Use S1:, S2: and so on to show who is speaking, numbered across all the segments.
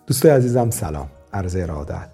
S1: دوستای عزیزم سلام، عرض ارادت.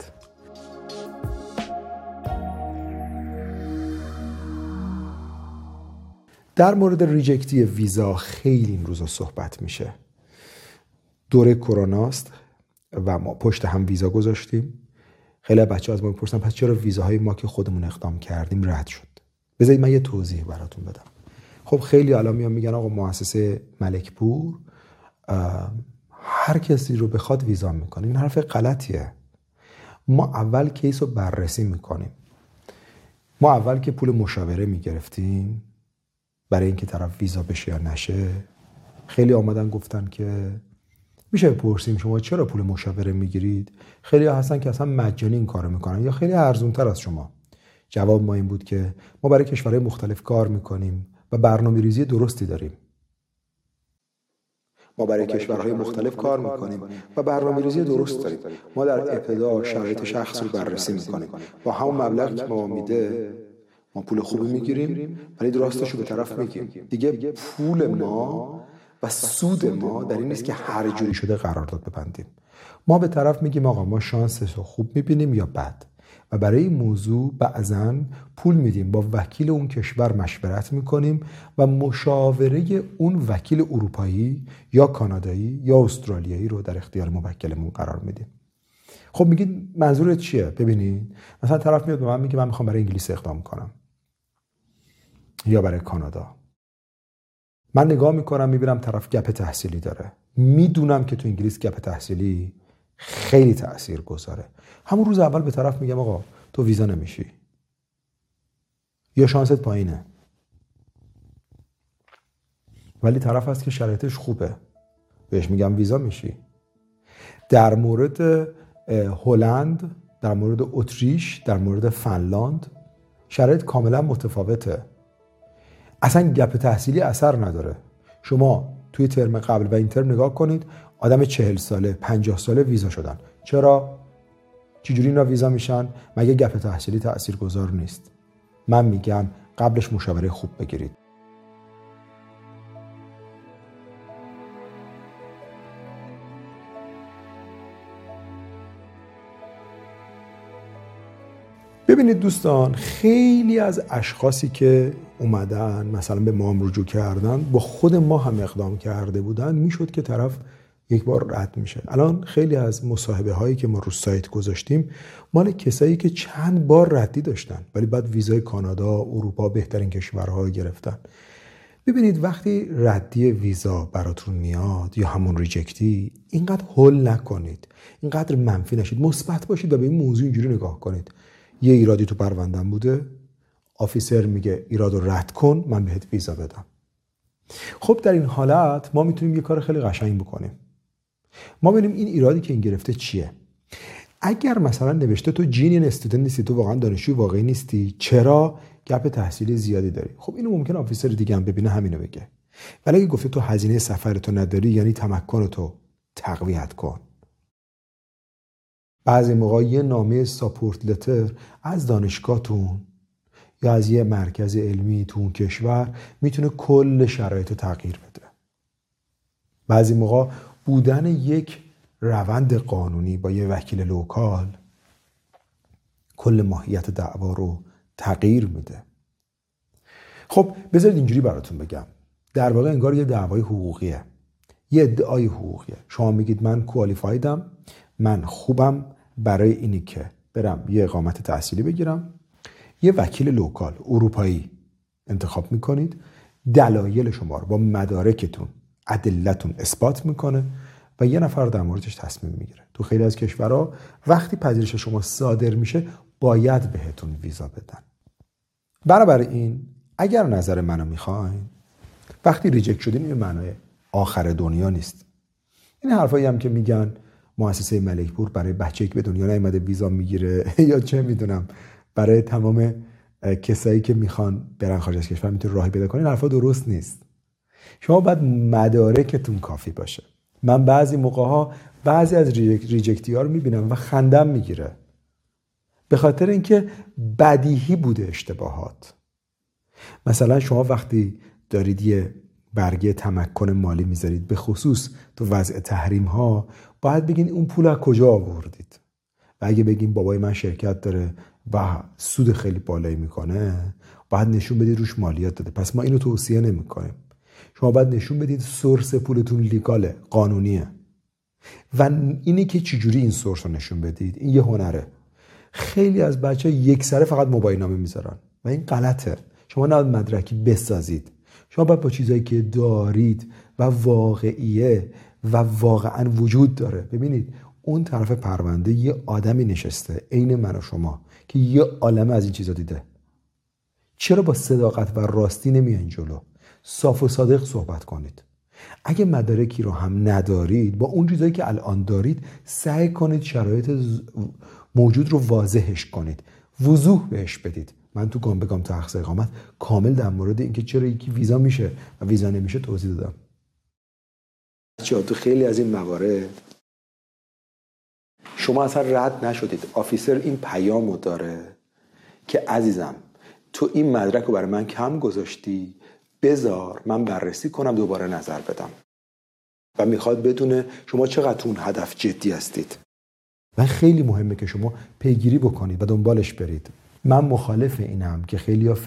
S1: در مورد ریجکتی ویزا خیلی این روزا صحبت میشه. دوره کروناست و ما پشت هم ویزا گذاشتیم. خیلی بچه‌ها از ما میپرسن پس چرا ویزاهای ما که خودمون اقدام کردیم رد شد؟ بذارید من یه توضیح براتون بدم. خب خیلی الان میگن آقا مؤسسه ملکپور هر کسی رو بخواد ویزا میکنه. این حرف غلطیه. ما اول کیس رو بررسی میکنیم. ما اول که پول مشاوره میگرفتیم برای اینکه طرف ویزا بشه یا نشه، خیلی آمدن گفتن که میشه بپرسیم شما چرا پول مشاوره میگیرید؟ خیلی ها هستن که اصلا مجانی این کارو میکنن یا خیلی ارزونتر از شما. جواب ما این بود که ما برای کشورهای مختلف کار میکنیم و برنامه‌ریزی درستی داریم. ما برای کشورهای مختلف کار میکنیم و برنامه‌ریزی درست داریم. ما در ابتدا شرایط شخص رو بررسی میکنیم. با همون مبلغ که ما میده ما پول خوبی میگیریم، ولی راستش رو به طرف میگیم. دیگه پول ما و سود ما در این نیست که هر جوری شده قرارداد ببندیم. ما به طرف میگیم آقا ما شانسش رو خوب میبینیم یا بد، و برای این موضوع بعضاً پول میدیم، با وکیل اون کشور مشورت میکنیم و مشاوره اون وکیل اروپایی یا کانادایی یا استرالیایی رو در اختیار موکلمون قرار میدیم. خب میگید منظورت چیه؟ ببینید مثلا طرف میاد به من میگه من میخوام برای انگلیس اقدام کنم یا برای کانادا. من نگاه میکنم میبینم طرف گپ تحصیلی داره، میدونم که تو انگلیس گپ تحصیلی خیلی تأثیر گذاره. همون روز اول به طرف میگم آقا تو ویزا نمیشی یا شانست پایینه، ولی طرف هست که شرایطش خوبه، بهش میگم ویزا میشی. در مورد هلند، در مورد اتریش، در مورد فنلاند شرایط کاملا متفاوته. اصلا گپ تحصیلی اثر نداره. شما توی ترم قبل و این ترم نگاه کنید، آدم 40 ساله 50 ساله ویزا شدن. چرا؟ چجوری اینا ویزا میشن؟ مگه گپ تحصیلی تاثیرگذار نیست؟ من میگم قبلش مشاوره خوب بگیرید. ببینید دوستان، خیلی از اشخاصی که اومدن مثلا به ما رجوع کردن، با خود ما هم اقدام کرده بودن، میشد که طرف یک بار رد میشه. الان خیلی از مصاحبه هایی که ما رو سایت گذاشتیم مال کسایی که چند بار ردی داشتن ولی بعد ویزای کانادا، اروپا، بهترین کشورها رو گرفتن. ببینید وقتی ردی ویزا براتون میاد یا همون ریجکتی، اینقدر هول نکنید، اینقدر منفی نشید، مثبت باشید و به این موضوع اینجوری نگاه کنید. یه ایرادی تو پروندم بوده، آفیسر میگه ایراد رو رد کن، من بهت ویزا بدم. خب در این حالت ما میتونیم یه کار خیلی قشنگ بکنیم. ما ببینیم این ایرادی که این گرفته چیه. اگر مثلا نوشته تو جینین استودنت نیستی، تو واقعا دانشجوی واقعی نیستی، چرا گپ تحصیلی زیادی داری؟ خب اینو ممکن آفیسر دیگه هم ببینه همینو بگه. ولی اگه گفته تو هزینه سفرتو نداری، یعنی تمکنتو تقویت کن. بعضی موقع یه نامه ساپورت لتر از دانشگاهتون یا از یه مرکز علمی تو اون کشور میتونه کل شرایط رو تغییر بده. بعضی موقع بودن یک روند قانونی با یه وکیل لوکال کل ماهیت دعوا رو تغییر میده. خب بذارید اینجوری براتون بگم، در واقع انگار یه دعوای حقوقیه، یه ادعای حقوقیه. شما میگید من کوالیفایدم، من خوبم برای اینی که برم یه اقامت تحصیلی بگیرم، یه وکیل لوکال اروپایی انتخاب میکنید، دلایل شما رو با مدارکتون، ادلتون اثبات میکنه و یه نفر در موردش تصمیم میگیره. تو خیلی از کشورها وقتی پذیرش شما صادر میشه باید بهتون ویزا بدن. بنابراین اگر نظر منو میخواین، وقتی ریجکت شدین این معنی آخر دنیا نیست. این حرفایی هم که میگن مؤسسه ملکپور برای بچه‌ای که به دنیا نیامده ویزا میگیره یا چه میدونم برای تمام کسایی که میخوان برن خارج از کشور میتونه راهی پیدا کنین، حرفا درست نیست. شما باید مدارکتون کافی باشه. من بعضی موقع‌ها بعضی از ریجکتی‌ها رو میبینم و خندم میگیره، به خاطر اینکه بدیهی بوده اشتباهات. مثلا شما وقتی دارید یه برگه تمکن مالی میذارید، به خصوص تو وضع تحریم ها، باید بگین اون پول از کجا آوردید. و اگه بگین بابای من شرکت داره و سود خیلی بالایی میکنه، باید نشون بدید روش مالیات داده، پس ما اینو توصیه نمیکنیم. شما باید نشون بدید سورس پولتون لیگاله، قانونیه. و اینی که چجوری این سورس رو نشون بدید، این یه هنره. خیلی از بچه‌ها یک سره فقط موبایل نامه میذارن و این غلطه. شما نباید مدرکی بسازید. شما باید با چیزایی که دارید و واقعیه و واقعا وجود داره. ببینید اون طرف پرونده یه آدمی نشسته عین من و شما که یه عالمه از این چیزا دیده. چرا با صداقت و راستی نمیاین جلو؟ صاف و صادق صحبت کنید. اگه مدارکی رو هم ندارید، با اون چیزایی که الان دارید سعی کنید شرایط موجود رو واضحش کنید، وضوح بهش بدید. من تو گام به گام تحقیق اقامت کامل در مورد اینکه چرا یکی ویزا میشه و ویزا نمیشه توضیح دادم. تو خیلی از این موارد شما اصلا رد نشدید. آفیسر این پیامو داره که عزیزم تو این مدرک رو برای من کم گذاشتی، بذار من بررسی کنم دوباره نظر بدم. و میخواد بدونه شما چقدر تو اون هدف جدی هستید. و خیلی مهمه که شما پیگیری بکنید و دنبالش برید. من مخالف اینم که خیلی از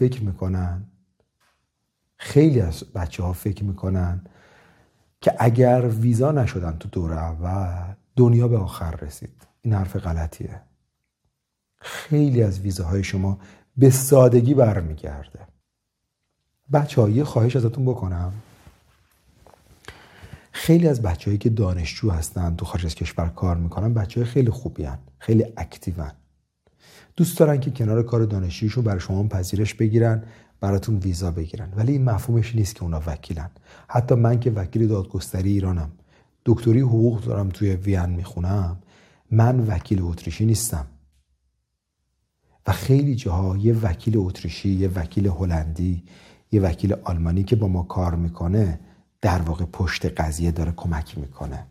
S1: بچه ها فکر میکنن که اگر ویزا نشدن تو دوره اول دنیا به آخر رسید. این حرف غلطیه. خیلی از ویزاهای شما به سادگی برمیگرده. بچه‌ها یه خواهش ازتون بکنم. خیلی از بچه‌هایی که دانشجو هستن تو خارج از کشور کار میکنن بچه‌های خیلی خوبی هن. خیلی اکتیون. دوست دارن که کنار کار دانشجویشون برای شما پذیرش بگیرن، براتون ویزا بگیرن. ولی این مفهومش نیست که اونا وکیلن. حتی من که وکیل دادگستری ایرانم، دکتری حقوق دارم توی وین میخونم، من وکیل اتریشی نیستم. و خیلی جاها یه وکیل اتریشی، یه وکیل هلندی، یه وکیل آلمانی که با ما کار میکنه در واقع پشت قضیه داره کمک میکنه.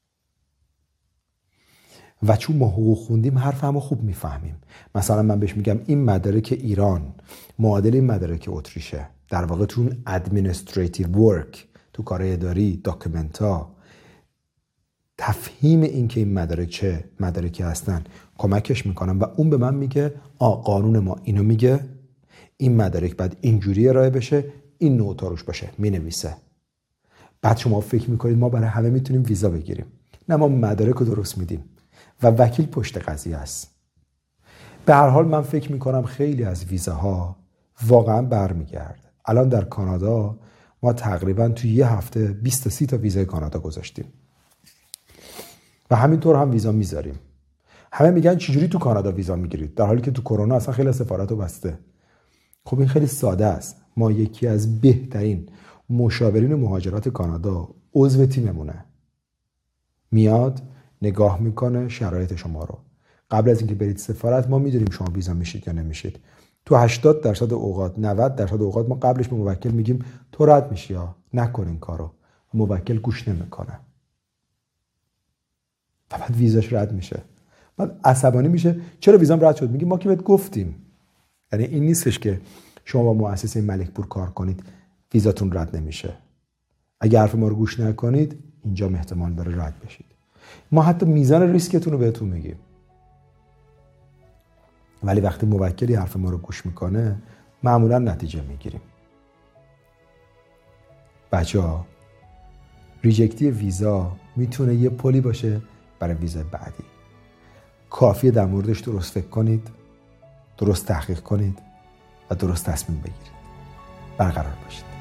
S1: و چون ما حقوق خوندیم حرف همو خوب میفهمیم. مثلا من بهش میگم این مدارک ایران معادل این مدارک اتریشه. در واقع تو اون administrative work، تو کارهای اداری، داکیومنتا، تفهیم این که این مدارک چه مدارکی هستن کمکش میکنم. و اون به من میگه قانون ما اینو میگه، این مدارک باید اینجوری ارائه بشه، این نوع روش باشه، مینویسه. بعد شما فکر میکنید ما برای همه میتونیم ویزا بگیریم. نه، ما مدارک رو درست میدیم و وکیل پشت قضیه است. به هر حال من فکر میکنم خیلی از ویزاها واقعا برمیگرده. الان در کانادا ما تقریبا توی یه هفته 20 تا 30 تا ویزای کانادا گذاشتیم و همینطور هم ویزا میذاریم. همه میگن چجوری تو کانادا ویزا میگیرید، در حالی که تو کرونا اصلا خیلی سفارتو بسته. خب این خیلی ساده است. ما یکی از بهترین مشاورین مهاجرت کانادا عضو تیممونه، میاد نگاه میکنه شرایط شما رو. قبل از اینکه برید سفارت ما میدونیم شما ویزا میشید یا نمیشید. تو 80% اوقات 90% اوقات ما قبلش به موکل میگیم تو رد میشی یا نکن این کارو. موکل گوش نمیکنه. بعد ویزاش رد میشه. بعد عصبانی میشه چرا ویزام رد شد؟ میگیم ما که بهت گفتیم. یعنی این نیستش که شما با مؤسسه ملکپور کار کنید ویزاتون رد نمیشه. اگه حرف ما رو گوش نکنید اینجا احتمال داره رد بشید. ما حتی میزان ریسکتون رو بهتون میگیم. ولی وقتی موکلی حرف ما رو گوش میکنه معمولا نتیجه میگیریم. بچه‌ها ریجکتی ویزا میتونه یه پلی باشه برای ویزا بعدی. کافیه در موردش درست فکر کنید، درست تحقیق کنید و درست تصمیم بگیرید. برقرار باشید.